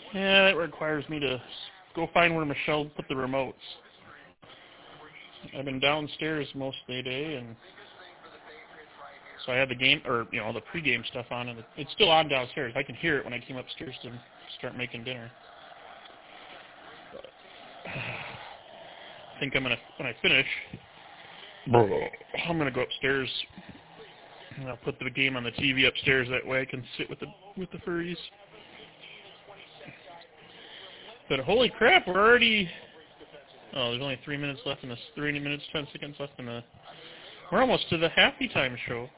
Yeah, that requires me to go find where Michelle put the remotes. I've been downstairs most of the day, and so I had the game, or the pregame stuff on, and it's still on downstairs. I can hear it when I came upstairs to start making dinner. But I think when I finish, I'm gonna go upstairs and I'll put the game on the TV upstairs. That way I can sit with the furries. But holy crap, we're already. Oh, there's only 3 minutes left in this. 3 minutes 10 seconds left in the. We're almost to the happy time show.